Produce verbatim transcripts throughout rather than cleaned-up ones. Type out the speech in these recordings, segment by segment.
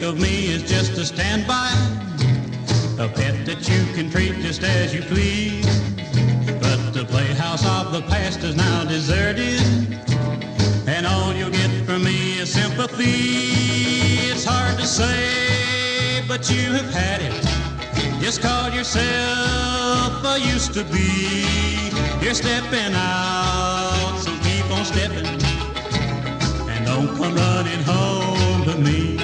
of me as just a standby, a pet that you can treat just as you please. But the playhouse of the past is now deserted, and all you'll get from me is sympathy. It's hard to say, but you have had it. Just call yourself a used to be. You're stepping out, so keep on stepping, and don't come running home to me.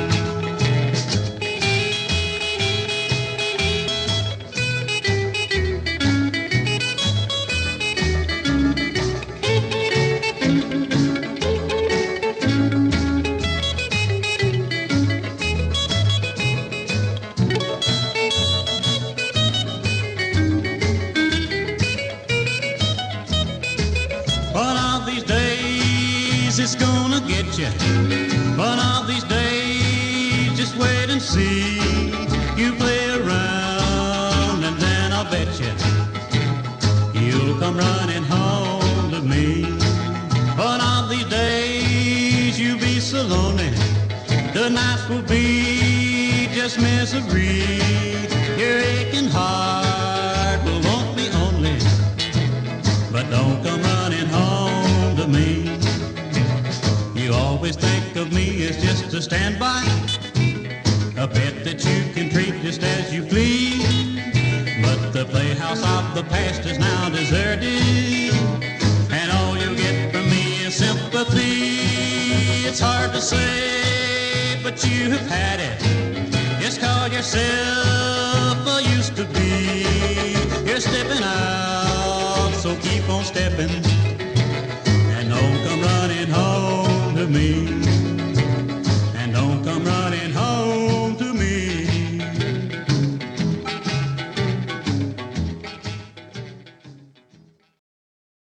One of these days it's gonna get you. One of these days, just wait and see. You play around and then I'll bet you you'll come running home to me. One of these days you'll be so lonely, the nights will be just misery. Your aching heart will won't be only, but don't come running home to me. You always think of me as just a standby, a pet that you can treat just as you please. But the playhouse of the past is now deserted, and all you'll get from me is sympathy. It's hard to say, but you have had it. Just call yourself a used to be. You're stepping out, so keep on stepping,